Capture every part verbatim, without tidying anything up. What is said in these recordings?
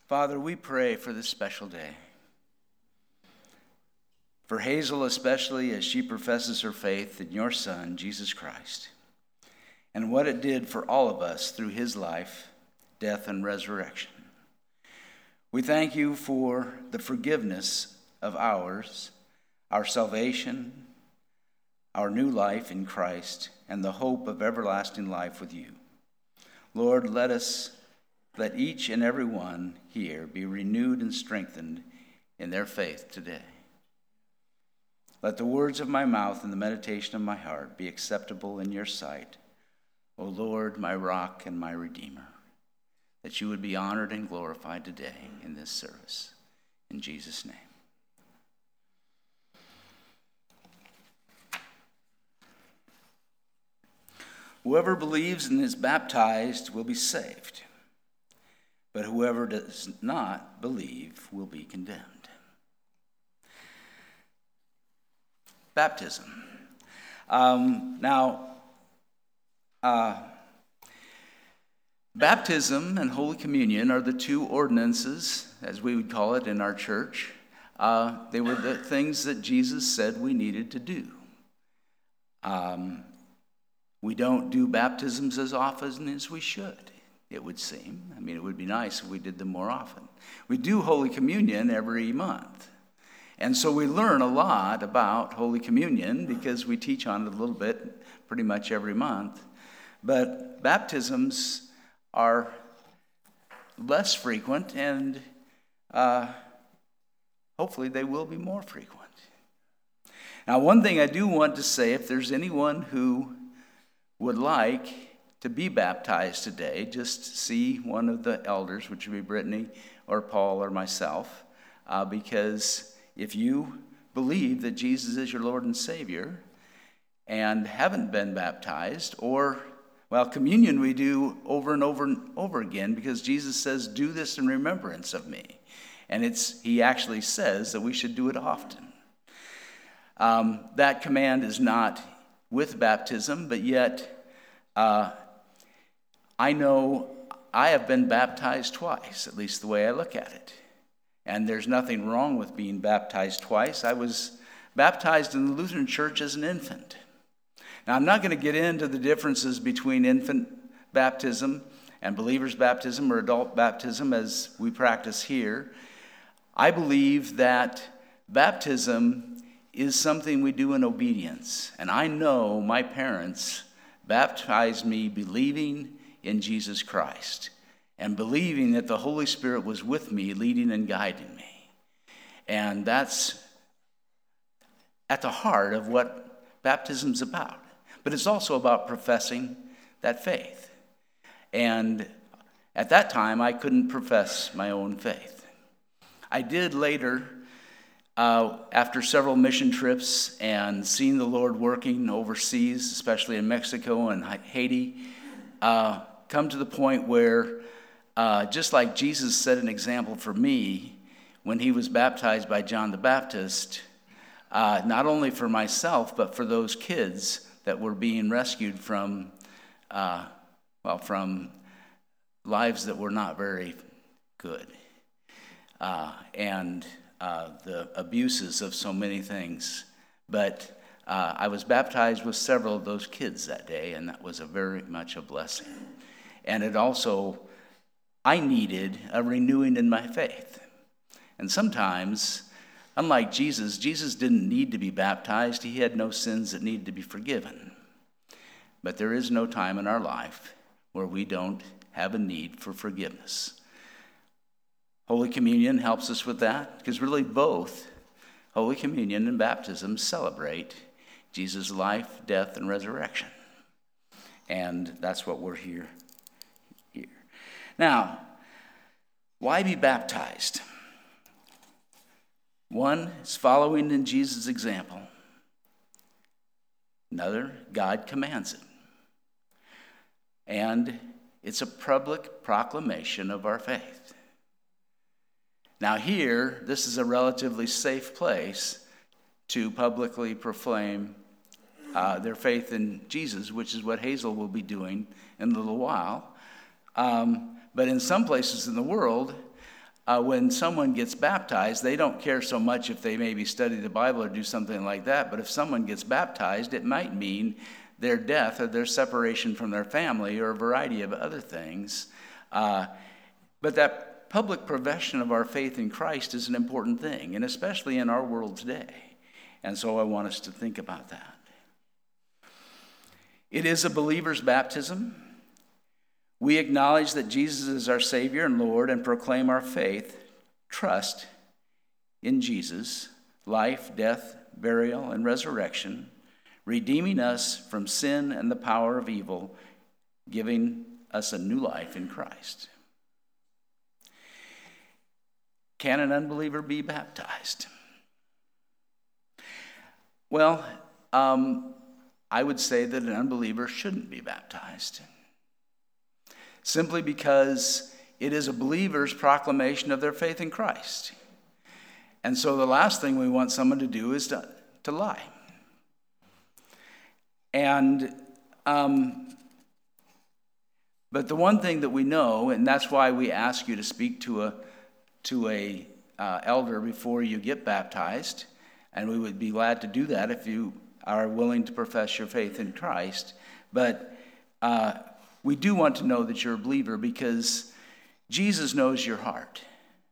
Father, we pray for this special day. For Hazel especially, as she professes her faith in your Son, Jesus Christ, and what it did for all of us through his life, death, and resurrection. We thank you for the forgiveness of ours, our salvation, our new life in Christ, and the hope of everlasting life with you. Lord, let us, let each and every one here be renewed and strengthened in their faith today. Let the words of my mouth and the meditation of my heart be acceptable in your sight, O Lord, my rock and my redeemer, that you would be honored and glorified today in this service. In Jesus' name. Whoever believes and is baptized will be saved, but whoever does not believe will be condemned. Baptism. Um, now, uh, baptism and Holy Communion are the two ordinances, as we would call it in our church. Uh, they were the things that Jesus said we needed to do. Um, we don't do baptisms as often as we should, it would seem. I mean, it would be nice if we did them more often. We do Holy Communion every month. And so we learn a lot about Holy Communion because we teach on it a little bit pretty much every month. But baptisms are less frequent, and uh, hopefully they will be more frequent. Now, one thing I do want to say, if there's anyone who would like to be baptized today, just see one of the elders, which would be Brittany or Paul or myself, uh, because if you believe that Jesus is your Lord and Savior and haven't been baptized, or, well, communion we do over and over and over again because Jesus says, do this in remembrance of me. And it's he actually says that we should do it often. Um, that command is not with baptism, but yet uh, I know I have been baptized twice, at least the way I look at it. And there's nothing wrong with being baptized twice. I was baptized in the Lutheran Church as an infant. Now, I'm not going to get into the differences between infant baptism and believer's baptism or adult baptism as we practice here. I believe that baptism is something we do in obedience. And I know my parents baptized me believing in Jesus Christ and believing that the Holy Spirit was with me, leading and guiding me. And that's at the heart of what baptism's about. But it's also about professing that faith. And at that time, I couldn't profess my own faith. I did later, uh, after several mission trips and seeing the Lord working overseas, especially in Mexico and Haiti, uh, come to the point where Uh, just like Jesus set an example for me when he was baptized by John the Baptist, uh, not only for myself, but for those kids that were being rescued from, uh, well, from lives that were not very good, uh, and uh, the abuses of so many things. But uh, I was baptized with several of those kids that day, and that was a very much a blessing. And it also I needed a renewing in my faith. And sometimes, unlike Jesus, Jesus didn't need to be baptized. He had no sins that needed to be forgiven. But there is no time in our life where we don't have a need for forgiveness. Holy Communion helps us with that, because really both Holy Communion and baptism celebrate Jesus' life, death, and resurrection. And that's what we're here. Now, why be baptized? One is following in Jesus' example. Another, God commands it. And it's a public proclamation of our faith. Now here, this is a relatively safe place to publicly proclaim uh, their faith in Jesus, which is what Hazel will be doing in a little while. Um, but in some places in the world, uh, when someone gets baptized, they don't care so much if they maybe study the Bible or do something like that, but if someone gets baptized, it might mean their death or their separation from their family or a variety of other things. Uh, but that public profession of our faith in Christ is an important thing, and especially in our world today. And so I want us to think about that. It is a believer's baptism. We acknowledge that Jesus is our Savior and Lord and proclaim our faith, trust in Jesus, life, death, burial, and resurrection, redeeming us from sin and the power of evil, giving us a new life in Christ. Can an unbeliever be baptized? Well, um, I would say that an unbeliever shouldn't be baptized, simply because it is a believer's proclamation of their faith in Christ. And so the last thing we want someone to do is to, to lie. And, um, but the one thing that we know, and that's why we ask you to speak to a, to a uh, elder before you get baptized, and we would be glad to do that if you are willing to profess your faith in Christ. But uh, we do want to know that you're a believer because Jesus knows your heart.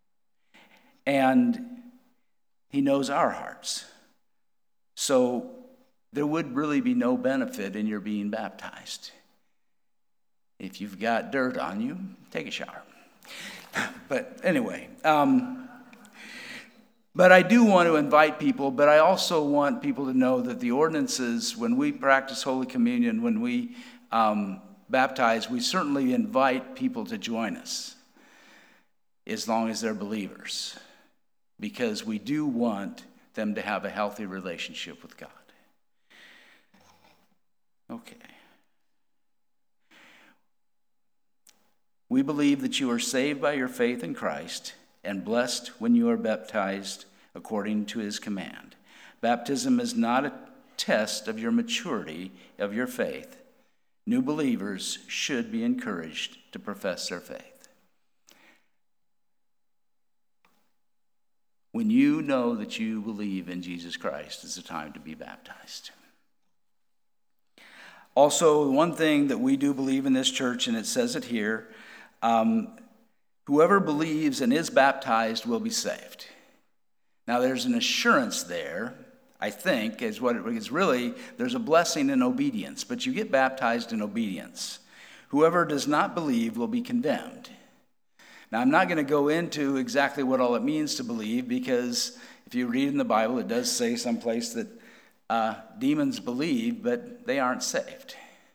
And he knows our hearts. So there would really be no benefit in your being baptized. If you've got dirt on you, take a shower. But anyway, um, but I do want to invite people, but I also want people to know that the ordinances, when we practice Holy Communion, when we um, baptize, we certainly invite people to join us, as long as they're believers, because we do want them to have a healthy relationship with God. Okay. We believe that you are saved by your faith in Christ and blessed when you are baptized according to his command. Baptism is not a test of your maturity of your faith. New believers should be encouraged to profess their faith. When you know that you believe in Jesus Christ, it's the time to be baptized. Also, one thing that we do believe in this church, and it says it here, um, whoever believes and is baptized will be saved. Now, there's an assurance there, I think, is what it is really. There's a blessing in obedience, but you get baptized in obedience. Whoever does not believe will be condemned. Now, I'm not going to go into exactly what all it means to believe, because if you read in the Bible, it does say someplace that uh, demons believe, but they aren't saved.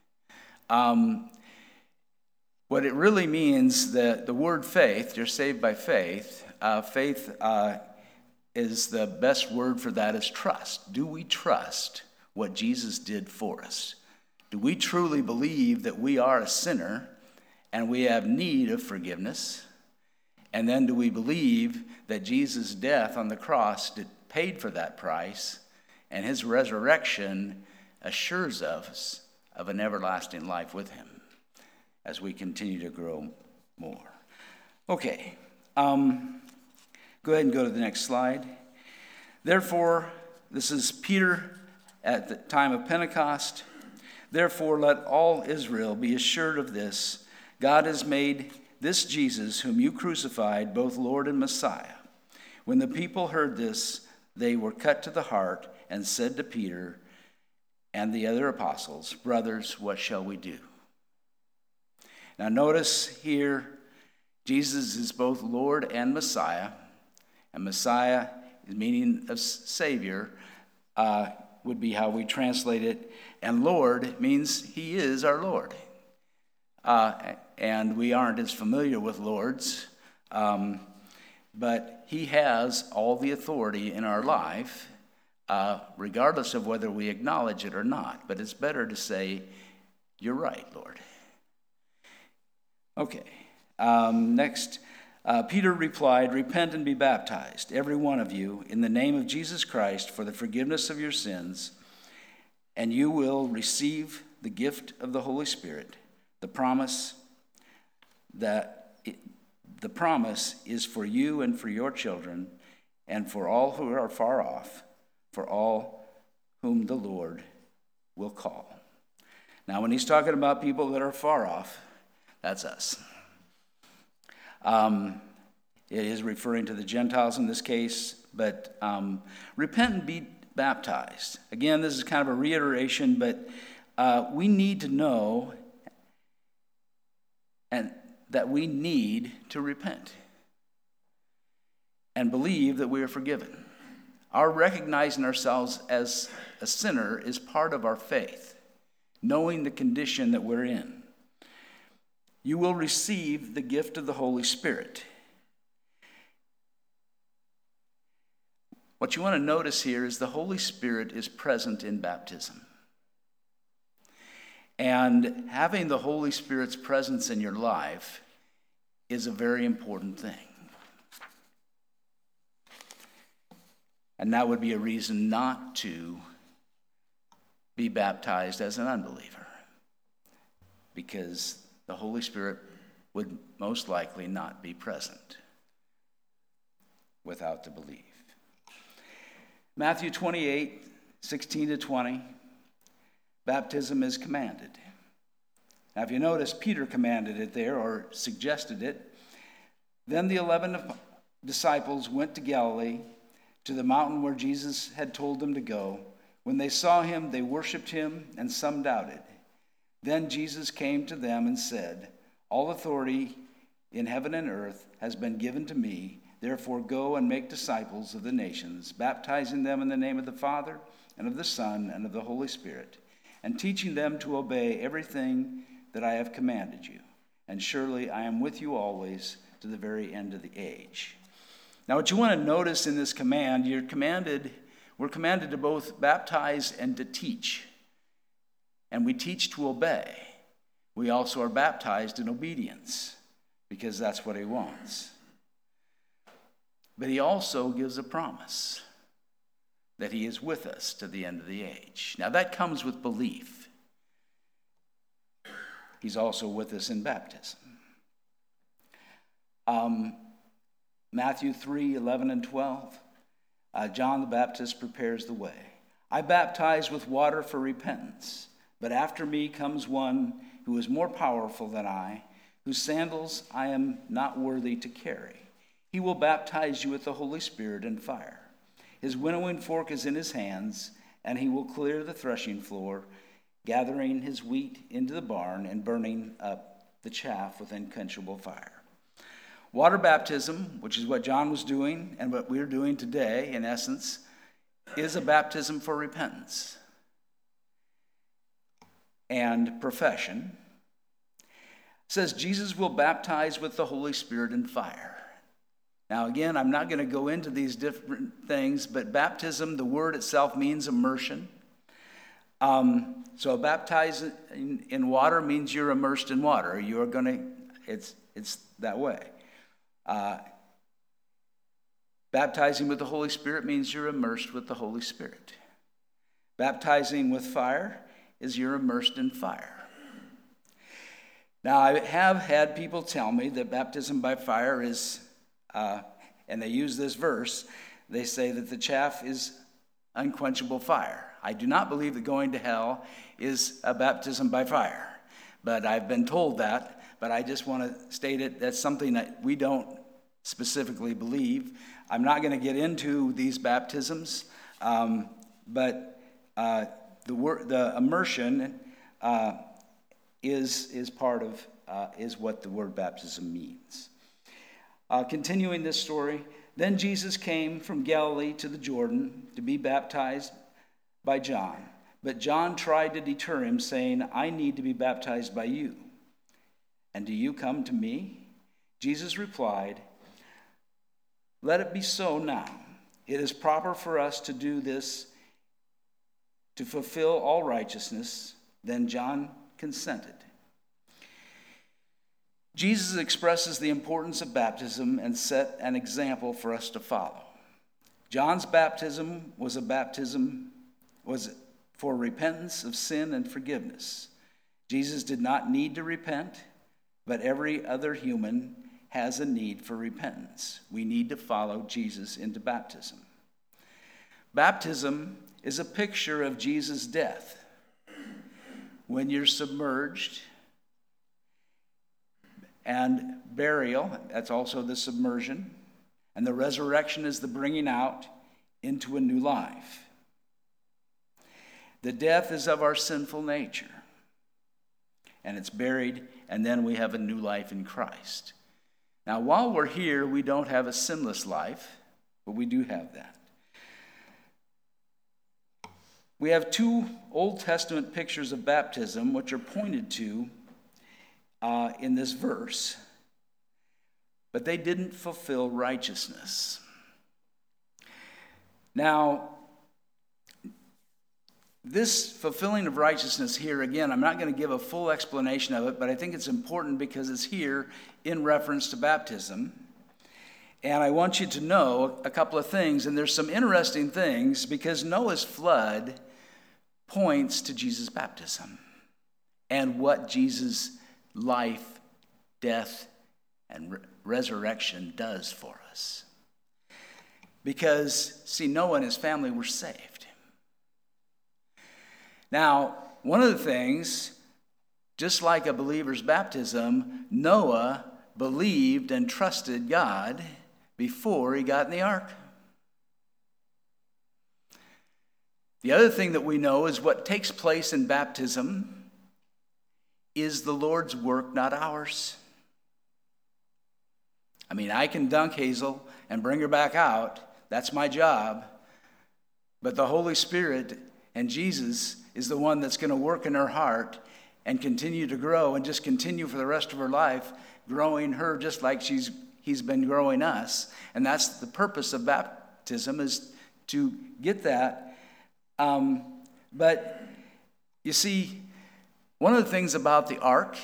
Um, what it really means, the, the word faith, you're saved by faith. Uh, faith uh, is the best word for that is trust. Do we trust what Jesus did for us? Do we truly believe that we are a sinner and we have need of forgiveness? And then do we believe that Jesus' death on the cross did, paid for that price, and his resurrection assures us of an everlasting life with him as we continue to grow more? Okay, um, go ahead and go to the next slide. Therefore, this is Peter at the time of Pentecost. Therefore, let all Israel be assured of this: God has made this Jesus, whom you crucified, both Lord and Messiah. When the people heard this, they were cut to the heart and said to Peter and the other apostles, "Brothers, what shall we do?" Now notice here, Jesus is both Lord and Messiah, and Messiah, the meaning of Savior, uh, would be how we translate it, and Lord means he is our Lord. Uh, and we aren't as familiar with lords, um, but he has all the authority in our life, uh, regardless of whether we acknowledge it or not. But it's better to say, "You're right, Lord." Okay, um, next, uh, Peter replied, "Repent and be baptized, every one of you, in the name of Jesus Christ for the forgiveness of your sins, and you will receive the gift of the Holy Spirit. The promise that it, The promise is for you and for your children, and for all who are far off, for all whom the Lord will call. Now, when he's talking about people that are far off, that's us. Um, it is referring to the Gentiles in this case, but um, repent and be baptized. Again, this is kind of a reiteration, but uh, we need to know and that we need to repent and believe that we are forgiven. Our recognizing ourselves as a sinner is part of our faith, knowing the condition that we're in. You will receive the gift of the Holy Spirit. What you want to notice here is the Holy Spirit is present in baptism. And having the Holy Spirit's presence in your life is a very important thing. And that would be a reason not to be baptized as an unbeliever, because the Holy Spirit would most likely not be present without the belief. Matthew twenty-eight, sixteen to twenty, baptism is commanded. Now, if you notice, Peter commanded it there, or suggested it. Then the eleven disciples went to Galilee, to the mountain where Jesus had told them to go. When they saw him, they worshipped him, and some doubted. Then Jesus came to them and said, "All authority in heaven and earth has been given to me. Therefore go and make disciples of the nations, baptizing them in the name of the Father, and of the Son, and of the Holy Spirit, and teaching them to obey everything that I have commanded you. And surely I am with you always to the very end of the age." Now, what you want to notice in this command, you're commanded, we're commanded to both baptize and to teach. And we teach to obey. We also are baptized in obedience, because that's what he wants. But he also gives a promise that he is with us to the end of the age. Now, that comes with belief. He's also with us in baptism. Um, Matthew three, eleven and twelve. Uh, John the Baptist prepares the way. "I baptize with water for repentance, but after me comes one who is more powerful than I, whose sandals I am not worthy to carry. He will baptize you with the Holy Spirit and fire. His winnowing fork is in his hands, and he will clear the threshing floor, gathering his wheat into the barn and burning up the chaff with unquenchable fire." Water baptism, which is what John was doing and what we're doing today, in essence, is a baptism for repentance and profession. It says Jesus will baptize with the Holy Spirit and fire. Now, again, I'm not going to go into these different things, but baptism, the word itself means immersion. Um, so baptized in, in water means you're immersed in water. You're going to, it's it's that way. Uh, baptizing with the Holy Spirit means you're immersed with the Holy Spirit. Baptizing with fire is you're immersed in fire. Now, I have had people tell me that baptism by fire is, uh, and they use this verse, they say that the chaff is unquenchable fire. I do not believe that going to hell is a baptism by fire, but I've been told that. But I just want to state it, that's something that we don't specifically believe. I'm not going to get into these baptisms, um, but uh, the word, the immersion uh, is is part of uh, is what the word baptism means. Uh, continuing this story, then Jesus came from Galilee to the Jordan to be baptized by John. But John tried to deter him, saying, "I need to be baptized by you, and do you come to me?" Jesus replied, "Let it be so now. It is proper for us to do this to fulfill all righteousness." Then John consented. Jesus expresses the importance of baptism and set an example for us to follow. John's baptism was a baptism was for repentance of sin and forgiveness. Jesus did not need to repent, but every other human has a need for repentance. We need to follow Jesus into baptism. Baptism is a picture of Jesus' death. When you're submerged, and burial, that's also the submersion, and the resurrection is the bringing out into a new life. The death is of our sinful nature, and it's buried, and then we have a new life in Christ. Now, while we're here, we don't have a sinless life, but we do have that. We have two Old Testament pictures of baptism, which are pointed to uh, in this verse, but they didn't fulfill righteousness. Now, this fulfilling of righteousness here, again, I'm not going to give a full explanation of it, but I think it's important because it's here in reference to baptism. And I want you to know a couple of things, and there's some interesting things, because Noah's flood points to Jesus' baptism and what Jesus' life, death, and re- resurrection does for us. Because, see, Noah and his family were saved. Now, one of the things, just like a believer's baptism, Noah believed and trusted God before he got in the ark. The other thing that we know is what takes place in baptism is the Lord's work, not ours. I mean, I can dunk Hazel and bring her back out. That's my job. But the Holy Spirit and Jesus is the one that's going to work in her heart and continue to grow and just continue for the rest of her life, growing her just like she's he's been growing us. And that's the purpose of baptism, is to get that. Um, but you see, one of the things about the ark,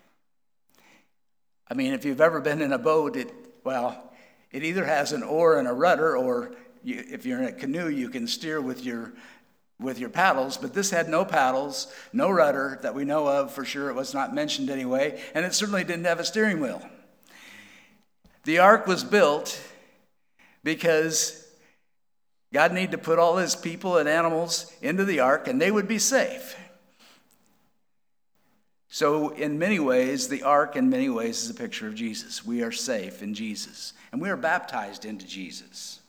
I mean, if you've ever been in a boat, it well, it either has an oar and a rudder, or you, if you're in a canoe, you can steer with your with your paddles. But this had no paddles, no rudder that we know of for sure. It was not mentioned anyway, and it certainly didn't have a steering wheel. The ark was built because God needed to put all his people and animals into the ark, and they would be safe. So in many ways, the ark in many ways is a picture of Jesus. We are safe in Jesus, and we are baptized into Jesus.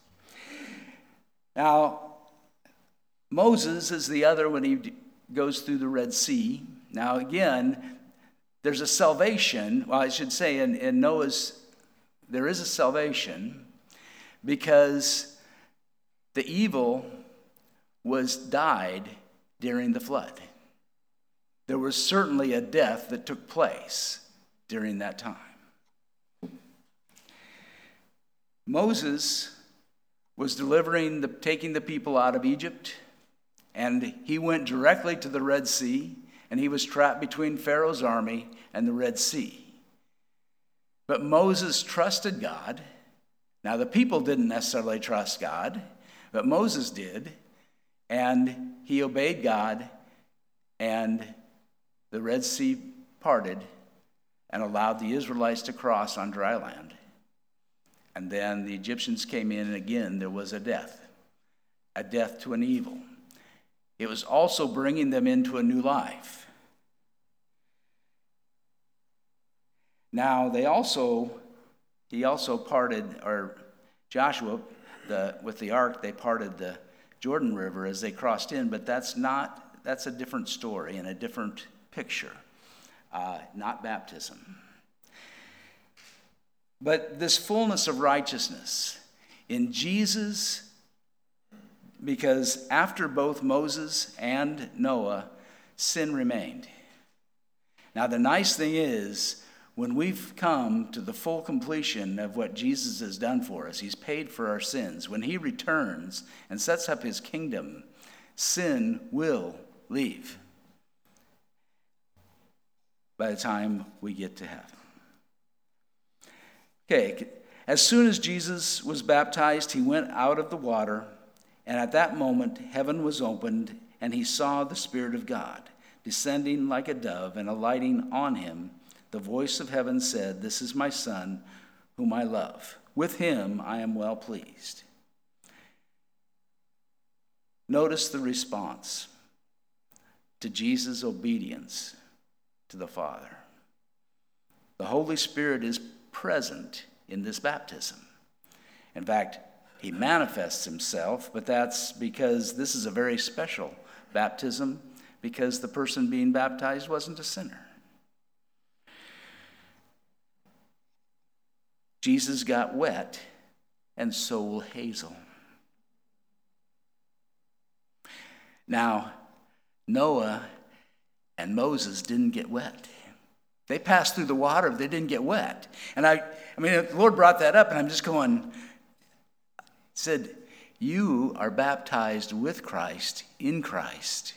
Now, Moses is the other when he goes through the Red Sea. Now again, there's a salvation. Well, I should say in, in Noah's, there is a salvation because the evil was died during the flood. There was certainly a death that took place during that time. Moses was delivering, the, taking the people out of Egypt, and he went directly to the Red Sea, and he was trapped between Pharaoh's army and the Red Sea. But Moses trusted God. Now, the people didn't necessarily trust God, but Moses did, and he obeyed God, and the Red Sea parted and allowed the Israelites to cross on dry land. And then the Egyptians came in, and again, there was a death, a death to an evil. It was also bringing them into a new life. Now, they also, he also parted, or Joshua, the, with the ark, they parted the Jordan River as they crossed in, but that's not, that's a different story and a different picture, uh, not baptism. But this fullness of righteousness in Jesus, because after both Moses and Noah, sin remained. Now, the nice thing is, when we've come to the full completion of what Jesus has done for us, he's paid for our sins. When he returns and sets up his kingdom, sin will leave by the time we get to heaven. Okay, as soon as Jesus was baptized, he went out of the water, and at that moment heaven was opened, and he saw the Spirit of God descending like a dove and alighting on him. The voice of heaven said, "This is my Son, whom I love. With him I am well pleased. Notice the response to Jesus' obedience to the Father. The Holy Spirit is present in this baptism. In fact, he manifests himself, but that's because this is a very special baptism, because the person being baptized wasn't a sinner. Jesus got wet, and so will Hazel. Now, Noah and Moses didn't get wet. They passed through the water, but they didn't get wet. And I, I mean, the Lord brought that up, and I'm just going, said, you are baptized with Christ, in Christ.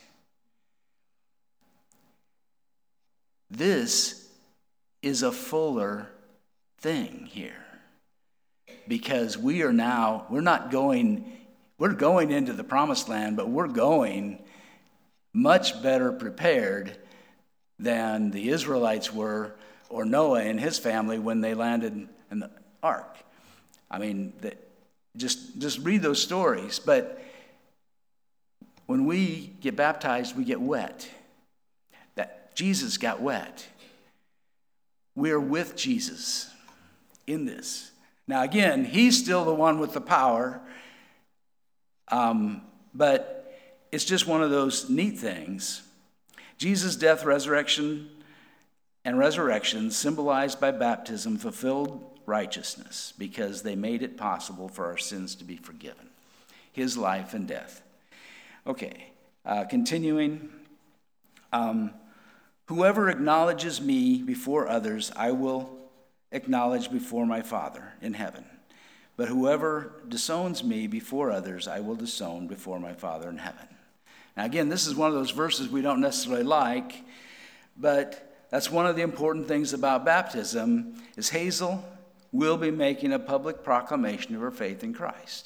This is a fuller thing here, because we are now, we're not going, we're going into the promised land, but we're going much better prepared than the Israelites were, or Noah and his family when they landed in the ark. I mean, the, just, just read those stories, but when we get baptized, we get wet. That Jesus got wet. We're with Jesus in this. Now, again, he's still the one with the power, um, but it's just one of those neat things. Jesus' death, resurrection, and resurrection, symbolized by baptism, fulfilled righteousness because they made it possible for our sins to be forgiven. His life and death. Okay, uh, continuing. Um, Whoever acknowledges me before others, I will acknowledge before my Father in heaven. But whoever disowns me before others, I will disown before my Father in heaven. Now again, this is one of those verses we don't necessarily like, but that's one of the important things about baptism, is Hazel will be making a public proclamation of her faith in Christ.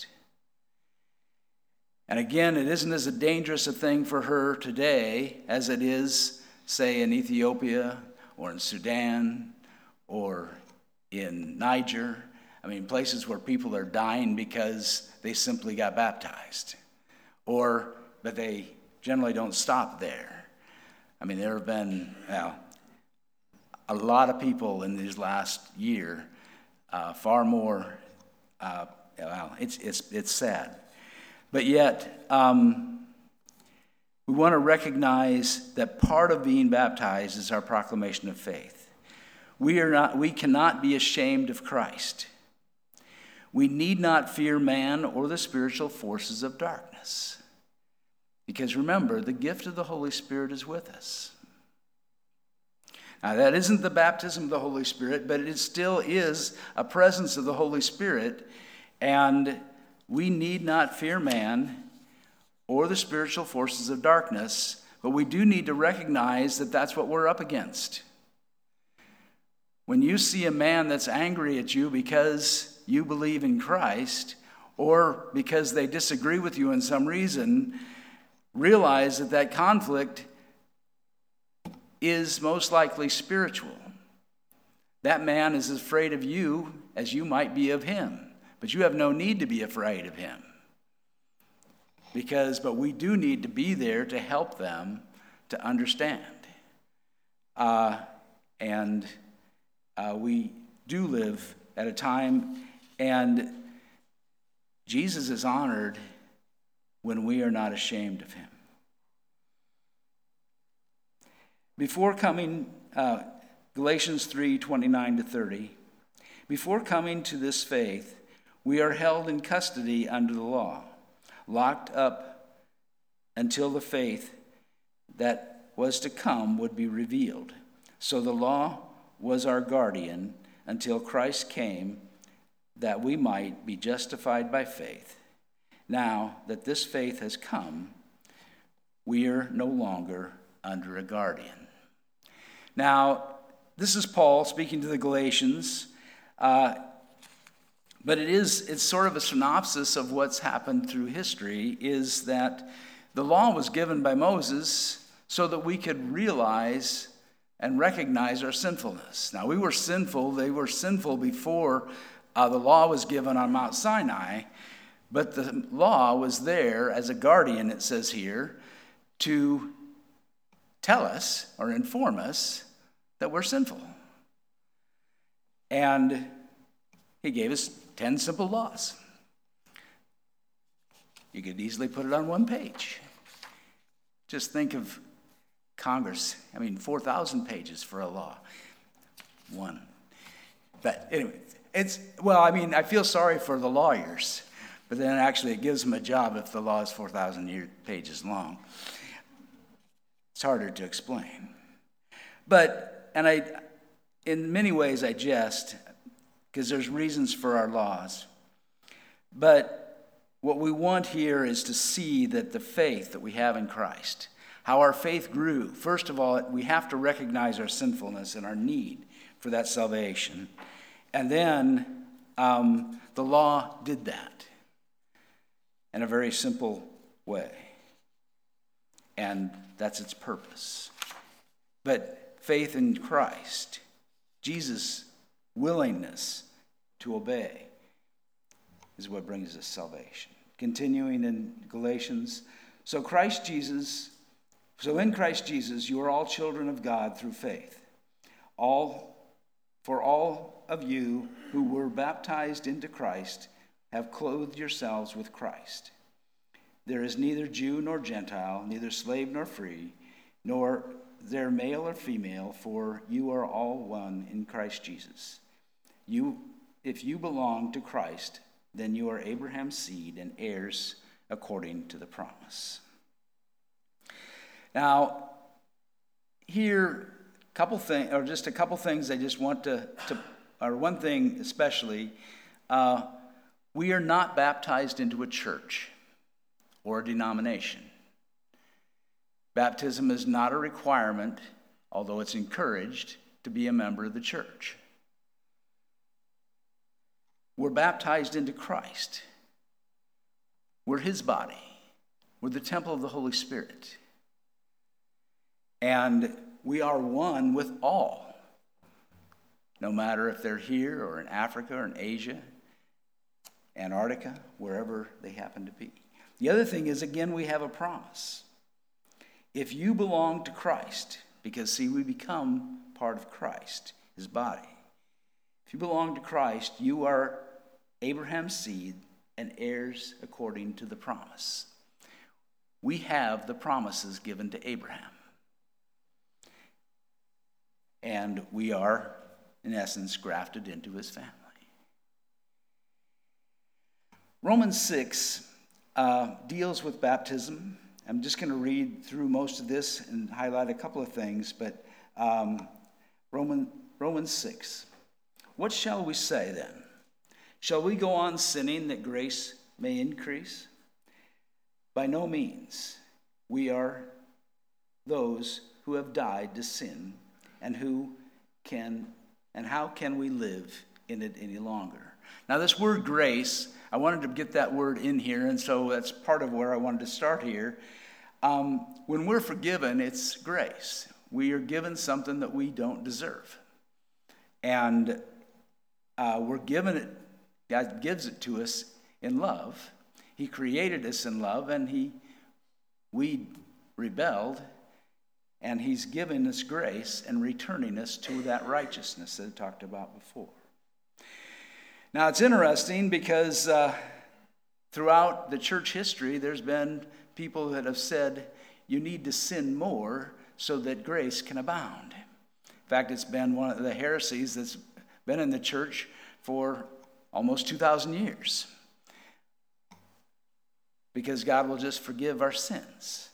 And again, it isn't as dangerous a thing for her today as it is, say, in Ethiopia or in Sudan or in Niger. I mean, places where people are dying because they simply got baptized. Or, but they generally don't stop there. I mean, there have been, well, a lot of people in this last year, uh, far more, uh, well, it's, it's, it's sad. But yet, um, we want to recognize that part of being baptized is our proclamation of faith. We are not, we cannot be ashamed of Christ. We need not fear man or the spiritual forces of darkness. Because remember, the gift of the Holy Spirit is with us. Now, that isn't the baptism of the Holy Spirit, but it still is a presence of the Holy Spirit, and we need not fear man or the spiritual forces of darkness, but we do need to recognize that that's what we're up against. When you see a man that's angry at you because you believe in Christ, or because they disagree with you in some reason, realize that that conflict is most likely spiritual. That man is as afraid of you as you might be of him, but you have no need to be afraid of him. Because, but we do need to be there to help them to understand. Uh, and uh, we do live at a time, and Jesus is honored when we are not ashamed of him. Before coming, uh, Galatians three, twenty-nine to thirty, before coming to this faith, we are held in custody under the law, locked up until the faith that was to come would be revealed. So the law was our guardian until Christ came, that we might be justified by faith. Now that this faith has come, we are no longer under a guardian. Now, this is Paul speaking to the Galatians, uh, but it is, it's sort of a synopsis of what's happened through history, is that the law was given by Moses so that we could realize and recognize our sinfulness. Now, we were sinful. They were sinful before uh, the law was given on Mount Sinai, but the law was there as a guardian, it says here, to tell us or inform us that we're sinful. And he gave us ten simple laws. You could easily put it on one page. Just think of Congress. I mean, four thousand pages for a law. One. But anyway, it's, well, I mean, I feel sorry for the lawyers, but then actually it gives them a job if the law is four thousand pages long. It's harder to explain. But, and I, in many ways I jest, because there's reasons for our laws. But what we want here is to see that the faith that we have in Christ, how our faith grew. First of all, we have to recognize our sinfulness and our need for that salvation. And then um, the law did that in a very simple way. And that's its purpose. But faith in Christ, Jesus' willingness to obey, is what brings us salvation. Continuing in Galatians, so Christ Jesus, so in Christ Jesus you are all children of God through faith. All, for all of you who were baptized into Christ have clothed yourselves with Christ. There is neither Jew nor Gentile, neither slave nor free, nor there male or female, for you are all one in Christ Jesus. You, if you belong to Christ, then you are Abraham's seed and heirs according to the promise. Now, here, couple things, or just a couple things I just want to, to or one thing especially, uh, we are not baptized into a church or a denomination. Baptism is not a requirement, although it's encouraged, to be a member of the church. We're baptized into Christ. We're his body. We're the temple of the Holy Spirit. And we are one with all, no matter if they're here or in Africa or in Asia, Antarctica, wherever they happen to be. The other thing is, again, we have a promise. If you belong to Christ, because see, we become part of Christ, his body. If you belong to Christ, you are Abraham's seed and heirs according to the promise. We have the promises given to Abraham. And we are, in essence, grafted into his family. Romans six uh, deals with baptism. I'm just going to read through most of this and highlight a couple of things, but um, Roman, Romans six. What shall we say then? Shall we go on sinning that grace may increase? By no means. We are those who have died to sin, and who can and how can we live in it any longer? Now, this word grace, I wanted to get that word in here, and so that's part of where I wanted to start here. Um, when we're forgiven, it's grace. We are given something that we don't deserve. And uh, we're given it, God gives it to us in love. He created us in love, and he, we rebelled, and he's given us grace and returning us to that righteousness that I talked about before. Now, it's interesting because uh, throughout the church history, there's been people that have said, you need to sin more so that grace can abound. In fact, it's been one of the heresies that's been in the church for almost two thousand years. Because God will just forgive our sins.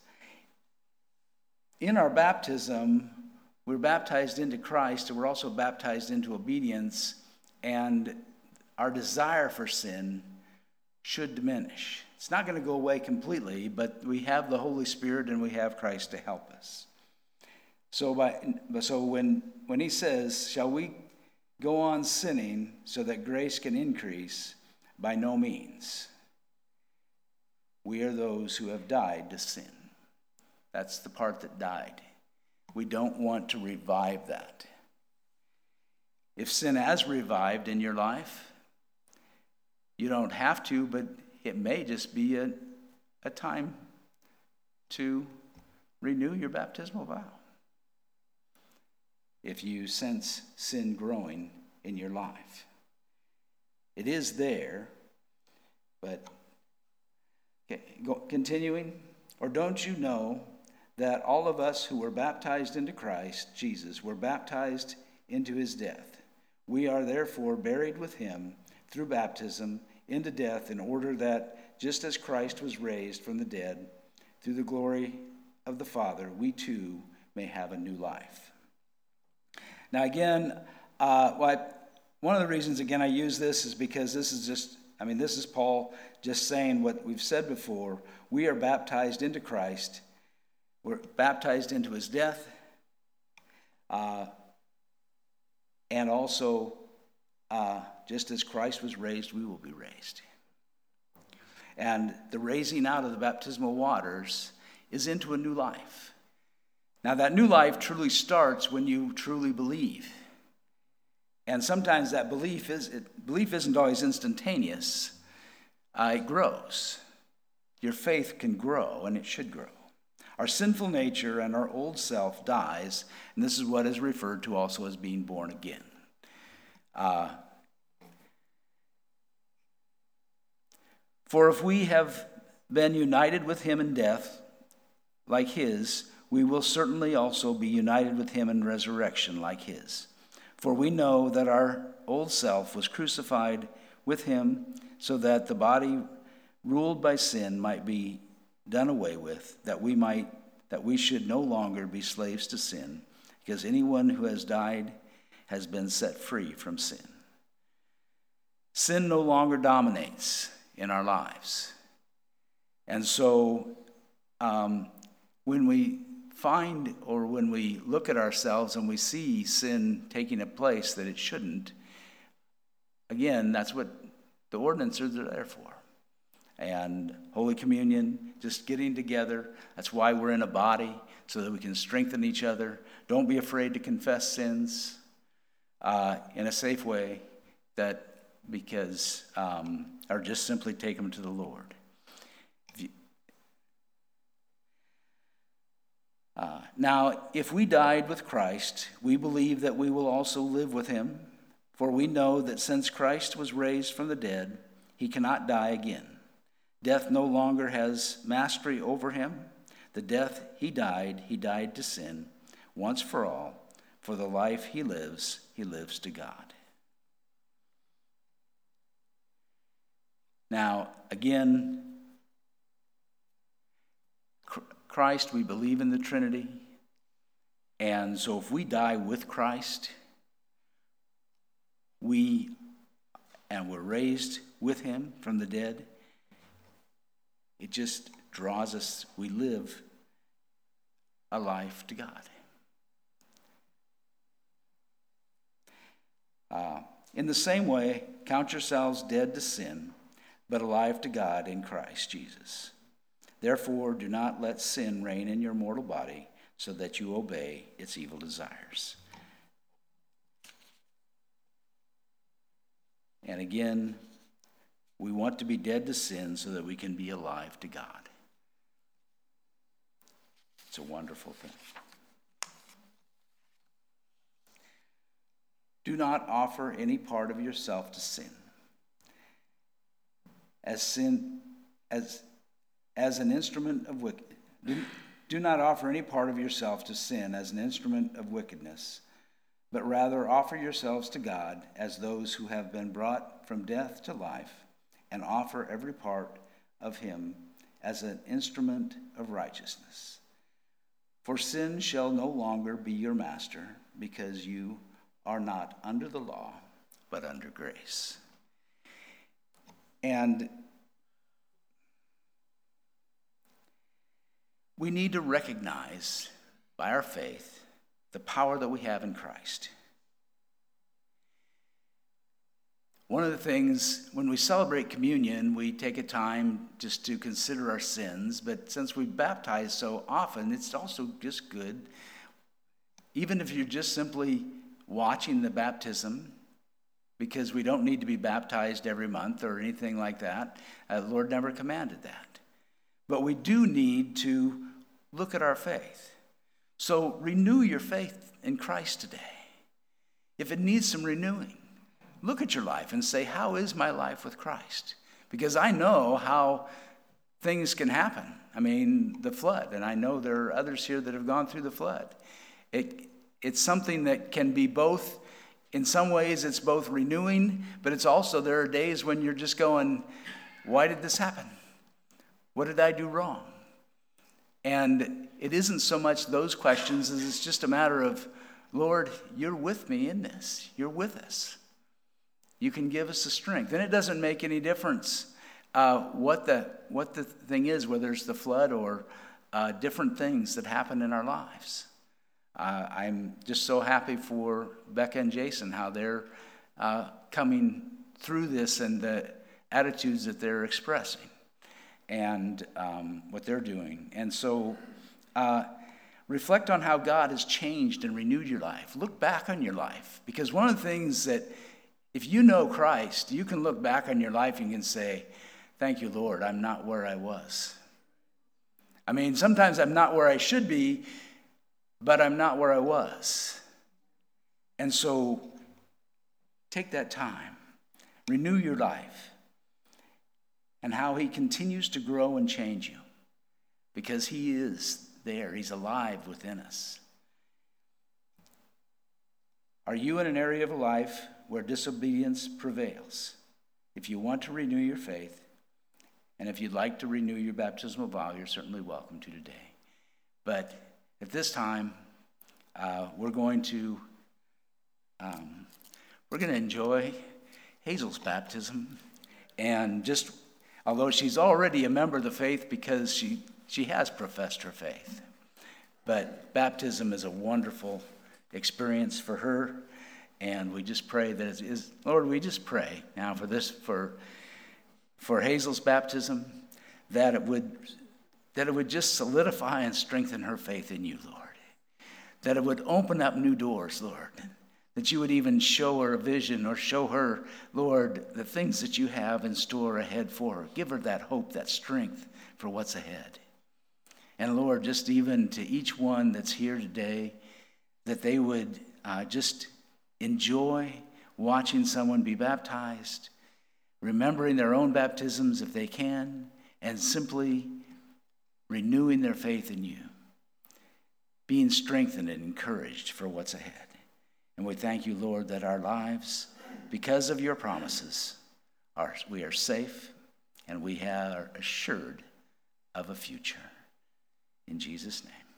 In our baptism, we're baptized into Christ, and we're also baptized into obedience, and our desire for sin should diminish. It's not going to go away completely, but we have the Holy Spirit and we have Christ to help us. So, by, so when, when he says, shall we go on sinning so that grace can increase? By no means. We are those who have died to sin. That's the part that died. we don't want to revive that. If sin has revived in your life, you don't have to, but it may just be a, a time to renew your baptismal vow. If you sense sin growing in your life, it is there, but okay, go, continuing, or don't you know that all of us who were baptized into Christ Jesus were baptized into his death? We are therefore buried with him through baptism into death, in order that just as Christ was raised from the dead through the glory of the Father, we too may have a new life. Now again, uh, well, I, one of the reasons again I use this is because this is just, I mean, this is Paul just saying what we've said before. We are baptized into Christ. We're baptized into his death. Uh, and also, uh, just as Christ was raised, we will be raised. And the raising out of the baptismal waters is into a new life. Now, that new life truly starts when you truly believe. And sometimes that belief is it, belief isn't always instantaneous. Uh, it grows. Your faith can grow, and it should grow. Our sinful nature and our old self dies, and this is what is referred to also as being born again. Uh, For if we have been united with him in death like his, we will certainly also be united with him in resurrection like his. For we know that our old self was crucified with him, so that the body ruled by sin might be done away with, that we might that we should no longer be slaves to sin, because anyone who has died has been set free from sin. Sin no longer dominates in our lives. And so um, when we find or when we look at ourselves and we see sin taking a place that it shouldn't, again, that's what the ordinances are there for. And Holy Communion, just getting together, that's why we're in a body, so that we can strengthen each other. Don't be afraid to confess sins uh, in a safe way, that because um, or just simply take them to the Lord. If you, uh, now, if we died with Christ, we believe that we will also live with him, for we know that since Christ was raised from the dead, he cannot die again. Death no longer has mastery over him. The death he died, he died to sin once for all. For the life he lives, he lives to God. Now, again, Christ, we believe in the Trinity. And so if we die with Christ, we, and we're raised with him from the dead, it just draws us, we live a life to God. Uh, in the same way, count yourselves dead to sin, but alive to God in Christ Jesus. Therefore, do not let sin reign in your mortal body, so that you obey its evil desires. And again, we want to be dead to sin so that we can be alive to God. It's a wonderful thing. Do not offer any part of yourself to sin. As sin, as, as an instrument of wicked. Do, do not offer any part of yourself to sin as an instrument of wickedness, but rather offer yourselves to God as those who have been brought from death to life, and offer every part of him as an instrument of righteousness. For sin shall no longer be your master, because you are not under the law, but under grace. And we need to recognize by our faith the power that we have in Christ. One of the things, when we celebrate communion, we take a time just to consider our sins, but since we baptize so often, it's also just good even if you're just simply watching the baptism, because we don't need to be baptized every month or anything like that. Uh, the Lord never commanded that. But we do need to look at our faith. So renew your faith in Christ today. If it needs some renewing, look at your life and say, how is my life with Christ? Because I know how things can happen. I mean, the flood, and I know there are others here that have gone through the flood. It, it's something that can be both, in some ways it's both renewing, but it's also, there are days when you're just going, why did this happen? What did I do wrong? And it isn't so much those questions as it's just a matter of, Lord, you're with me in this. You're with us. You can give us the strength. And it doesn't make any difference uh, what the what the thing is, whether it's the flood or uh, different things that happen in our lives. Uh, I'm just so happy for Becca and Jason, how they're uh, coming through this and the attitudes that they're expressing and um, what they're doing. And so uh, reflect on how God has changed and renewed your life. Look back on your life, because one of the things that, if you know Christ, you can look back on your life and you can say, thank you, Lord, I'm not where I was. I mean, sometimes I'm not where I should be, but I'm not where I was. And so take that time, renew your life, and how he continues to grow and change you, because he is there. He's alive within us. Are you in an area of life where disobedience prevails? If you want to renew your faith, and if you'd like to renew your baptismal vow, you're certainly welcome to today. But at this time, uh, we're going to um, we're going to enjoy Hazel's baptism, and just although she's already a member of the faith because she she has professed her faith, but baptism is a wonderful experience for her, and we just pray that it is, Lord, we just pray now for this for for Hazel's baptism, that it would that it would just solidify and strengthen her faith in you, Lord. That it would open up new doors, Lord. That you would even show her a vision or show her, Lord, the things that you have in store ahead for her. Give her that hope, that strength for what's ahead. And Lord, just even to each one that's here today, that they would uh, just enjoy watching someone be baptized, remembering their own baptisms if they can, and simply renewing their faith in you, being strengthened and encouraged for what's ahead. And we thank you, Lord, that our lives, because of your promises, are we are safe and we are assured of a future. In Jesus' name.